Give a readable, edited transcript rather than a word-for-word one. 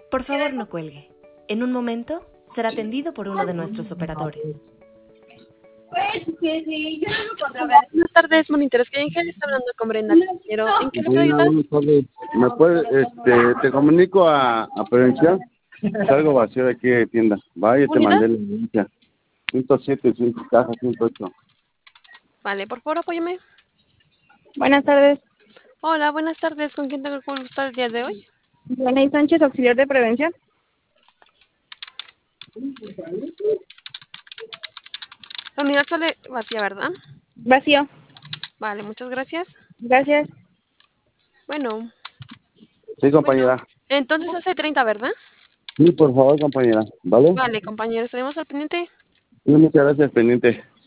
Por favor, no cuelgue. En un momento será atendido por uno de nuestros operadores. Buenas tardes, Monitores que Ángel está hablando con Brenda Caballero. ¿En qué le puedo ayudar? Buenas tardes. ¿Me puede, te comunico a prevención? Es algo vacío de aquí de tienda. Vaya, te ¿Unidad? mandé la denuncia. 107, 5 caja 108. Vale, por favor, apóyeme. Buenas tardes. Hola, buenas tardes. ¿Con quién tengo el gusto el día de hoy? Diana Sánchez, auxiliar de prevención. La unidad sale vacía, ¿verdad? Vacío. Vale, muchas gracias. Gracias. Bueno, Sí, compañera. entonces hace 30, ¿verdad? Sí, por favor, compañera. ¿Vale? Vale, compañero, estaremos al pendiente. Sí, muchas gracias, pendiente.